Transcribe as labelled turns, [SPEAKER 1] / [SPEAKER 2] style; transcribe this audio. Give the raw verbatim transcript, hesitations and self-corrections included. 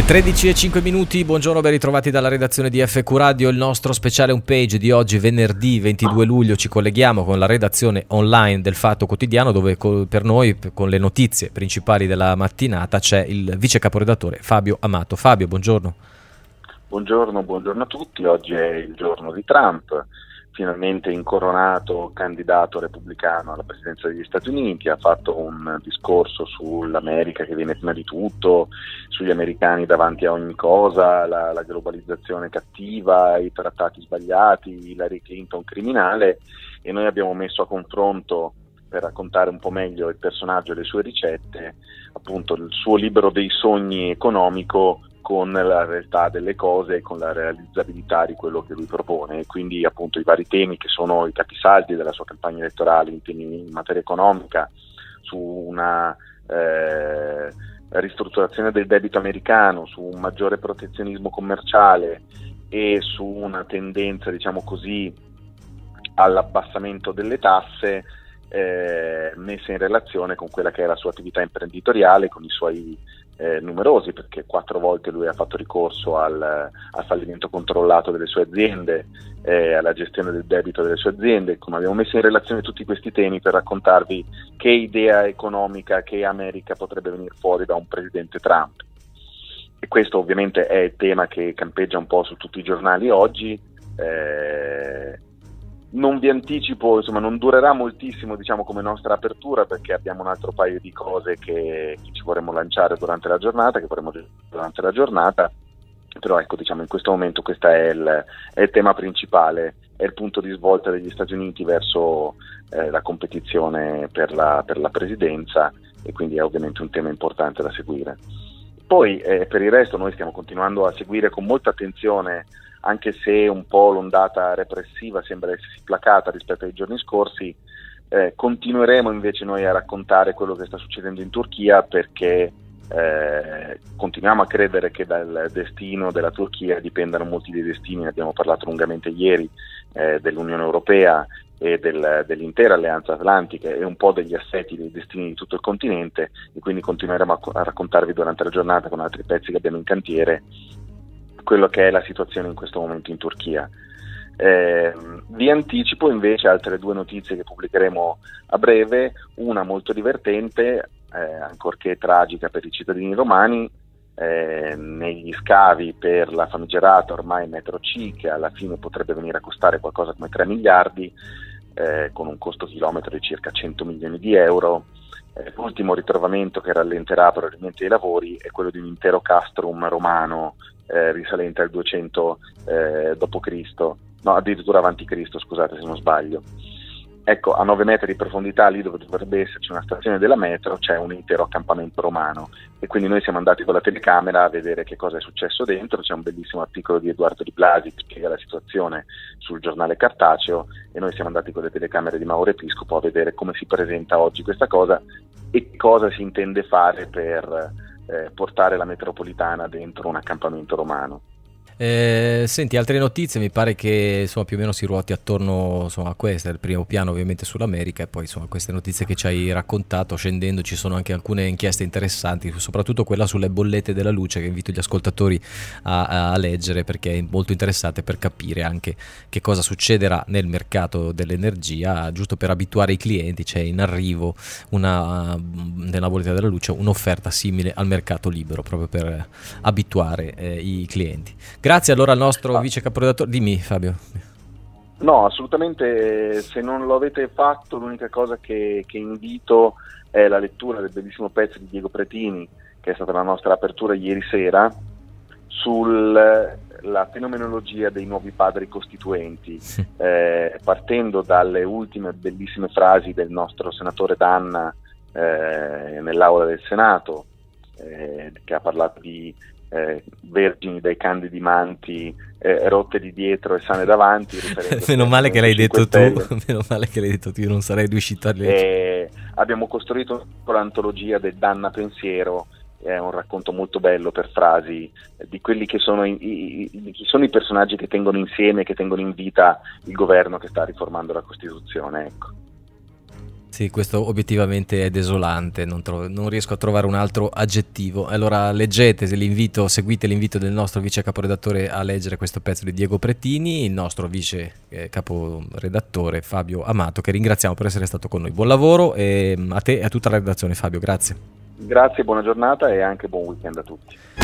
[SPEAKER 1] Le tredici e cinque minuti, buongiorno, ben ritrovati dalla redazione di F Q Radio, il nostro speciale homepage di oggi, venerdì ventidue luglio. Ci colleghiamo con la redazione online del Fatto Quotidiano, dove per noi, con le notizie principali della mattinata, c'è il vice caporedattore Fabio Amato. Fabio, buongiorno.
[SPEAKER 2] Buongiorno, buongiorno a tutti. Oggi è il giorno di Trump, finalmente incoronato candidato repubblicano alla presidenza degli Stati Uniti. Ha fatto un discorso sull'America che viene prima di tutto, sugli americani davanti a ogni cosa, la, la globalizzazione cattiva, i trattati sbagliati, Hillary Clinton criminale, e noi abbiamo messo a confronto, per raccontare un po' meglio il personaggio e le sue ricette, appunto il suo libro dei sogni economico con la realtà delle cose e con la realizzabilità di quello che lui propone, e quindi appunto i vari temi che sono i capisaldi della sua campagna elettorale in, temi, in materia economica, su una eh, ristrutturazione del debito americano, su un maggiore protezionismo commerciale e su una tendenza, diciamo così, all'abbassamento delle tasse, eh, messa in relazione con quella che è la sua attività imprenditoriale, con i suoi Eh, numerosi, perché quattro volte lui ha fatto ricorso al, al fallimento controllato delle sue aziende, eh, alla gestione del debito delle sue aziende. Come abbiamo messo in relazione tutti questi temi per raccontarvi che idea economica, che America potrebbe venire fuori da un presidente Trump. E questo ovviamente è il tema che campeggia un po' su tutti i giornali oggi. eh, Non vi anticipo, insomma, non durerà moltissimo, diciamo, come nostra apertura, perché abbiamo un altro paio di cose che, che ci vorremmo lanciare durante la giornata, che vorremmo durante la giornata, però ecco, diciamo, in questo momento questo è il, è il tema principale, è il punto di svolta degli Stati Uniti verso eh, la competizione per la, per la presidenza, e quindi è ovviamente un tema importante da seguire. Poi eh, per il resto noi stiamo continuando a seguire con molta attenzione, anche se un po' l'ondata repressiva sembra essersi placata rispetto ai giorni scorsi, eh, continueremo invece noi a raccontare quello che sta succedendo in Turchia, perché eh, continuiamo a credere che dal destino della Turchia dipendano molti dei destini, ne abbiamo parlato lungamente ieri, eh, dell'Unione Europea e del, dell'intera alleanza atlantica, e un po' degli assetti dei destini di tutto il continente, e quindi continueremo a, a raccontarvi durante la giornata, con altri pezzi che abbiamo in cantiere, quello che è la situazione in questo momento in Turchia. Eh, vi anticipo invece altre due notizie che pubblicheremo a breve, una molto divertente, eh, ancorché tragica per i cittadini romani, eh, negli scavi per la famigerata ormai metro C, che alla fine potrebbe venire a costare qualcosa come tre miliardi, eh, con un costo chilometro di circa cento milioni di euro. Eh, l'ultimo ritrovamento che rallenterà probabilmente i lavori è quello di un intero castrum romano, Eh, risalente al duecento eh, dopo Cristo, no, addirittura avanti Cristo, scusate se non sbaglio. Ecco, a nove metri di profondità, lì dove dovrebbe esserci una stazione della metro, c'è un intero accampamento romano, e quindi noi siamo andati con la telecamera a vedere che cosa è successo dentro. C'è un bellissimo articolo di Edoardo Di Blasi che spiega la situazione sul giornale cartaceo, e noi siamo andati con le telecamere di Mauro Episcopo a vedere come si presenta oggi questa cosa e cosa si intende fare per Eh, portare la metropolitana dentro un accampamento romano.
[SPEAKER 1] Eh, senti, altre notizie, mi pare che insomma più o meno si ruoti attorno, insomma, a questa, il primo piano ovviamente sull'America, e poi insomma queste notizie che ci hai raccontato. Scendendo ci sono anche alcune inchieste interessanti, soprattutto quella sulle bollette della luce, che invito gli ascoltatori a, a leggere, perché è molto interessante per capire anche che cosa succederà nel mercato dell'energia, giusto per abituare i clienti. C'è in arrivo una, nella bolletta della luce, un'offerta simile al mercato libero, proprio per abituare eh, i clienti. Grazie allora al nostro ah. vice caporedattore. Dimmi, Fabio.
[SPEAKER 2] No, assolutamente, se non lo avete fatto, l'unica cosa che, che invito è la lettura del bellissimo pezzo di Diego Pretini, che è stata la nostra apertura ieri sera, sulla fenomenologia dei nuovi padri costituenti, eh, partendo dalle ultime bellissime frasi del nostro senatore D'Anna eh, nell'aula del Senato, eh, che ha parlato di Eh, vergini dai candidi manti, eh, rotte di dietro e sane davanti.
[SPEAKER 1] Meno male che l'hai detto tu, meno male che l'hai detto tu, io non sarei riuscito a leggere.
[SPEAKER 2] Eh, abbiamo costruito l'antologia del Danna Pensiero, è un racconto molto bello per frasi eh, di quelli che sono i, i, i, chi sono i personaggi che tengono insieme, che tengono in vita il governo che sta riformando la Costituzione, ecco.
[SPEAKER 1] Sì, questo obiettivamente è desolante, non, tro- non riesco a trovare un altro aggettivo. Allora leggete, se l'invito, seguite l'invito del nostro vice caporedattore a leggere questo pezzo di Diego Prettini, il nostro vice eh, caporedattore Fabio Amato, che ringraziamo per essere stato con noi. Buon lavoro e a te e a tutta la redazione, Fabio, grazie.
[SPEAKER 2] Grazie, buona giornata e anche buon weekend a tutti.